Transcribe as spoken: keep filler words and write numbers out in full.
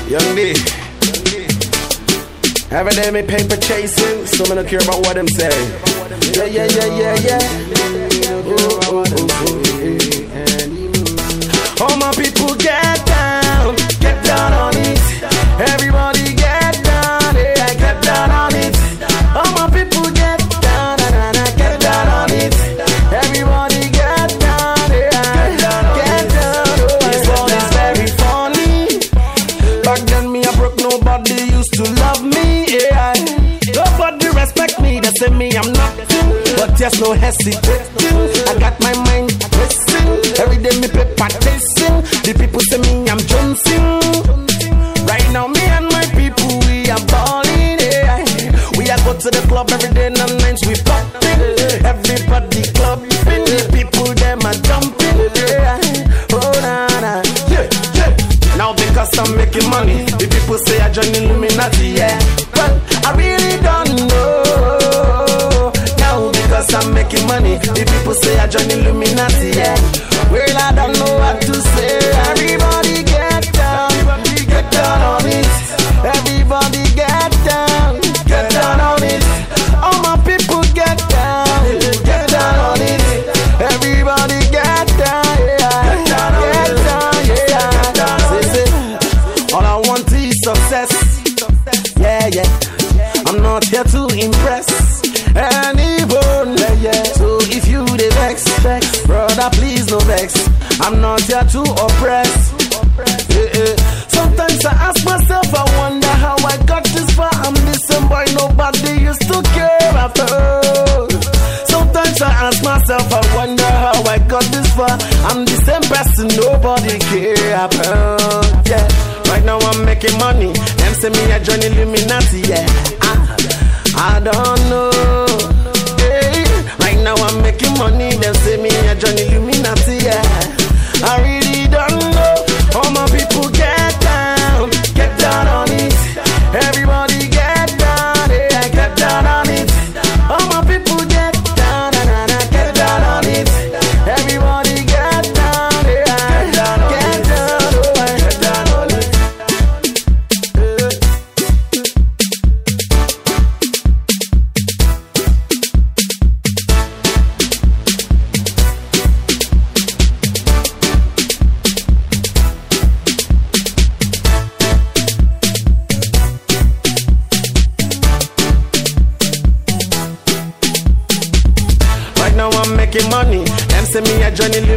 Young D. Every day me paper chasing, so me don't care about what them say. Yeah, yeah, yeah, yeah, yeah. Ooh, ooh, ooh. All my people get down, get down on it. Everybody get down, yeah, get down on it. All my people get down, na, na, na, get down on it. Everybody get down, yeah, get down, get down. Oh, this one is very funny. Back then me I broke, nobody used to love me, yeah. Nobody respect me, they say me I'm nothing, but there's no hesitating. I got my mind racing, every day me paper chasing. The people say me I'm Jonesing. Right now me and my people we are balling, yeah. We are go to the club every day and nights we popping. Everybody clubbing, the people them are jumping, yeah. Oh na na, yeah, yeah. Now because I'm making money, the people say I join Illuminati, yeah. Well, I really don't know. Now because I'm making money, the people say I join Illuminati, yeah. Well, I don't know what to say. Everybody get down, get down on it. Everybody get down, get down on it. All my people get down, get down on it. Everybody get down, yeah, get down, yeah. Say, say, all I want is success, yeah, yeah. I'm not here to impress anyone, yeah, yeah. So if you the vex, vex, brother, please no vex. I'm not here to oppress. Yeah, yeah. Sometimes I ask myself, I wonder how I got this far. I'm listening, boy, nobody used to care after. Sometimes I ask myself, I wonder how I got this far. I'm the same person, nobody care about. Yeah, right now I'm making money. Them say me I join Illuminati, yeah. I, I don't know. Hey, right now I'm making money. Them say me I join Illuminati, yeah. I really don't know. All my people get down, get down on it. Everybody get down, yeah, get down on it. All my people get down, na, na, na, get down on it. Everybody get down, yeah, get down, get down, oh, get down on it. Now I'm making money. Them say me I join